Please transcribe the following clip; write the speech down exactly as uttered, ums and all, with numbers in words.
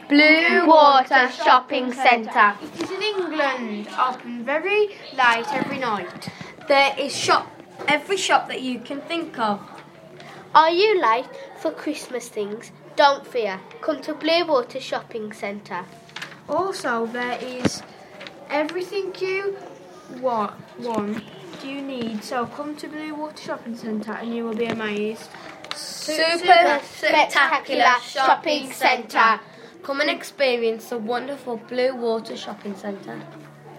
Blue Water Shopping Centre. It is in England, open very late every night. There is shop every shop that you can think of. Are you late for Christmas things? Don't fear. Come to Blue Water Shopping Centre. Also, there is everything you want, want you need. So come to Blue Water Shopping Centre and you will be amazed. Super spectacular shopping centre. Come and experience the wonderful Blue Water Shopping Centre.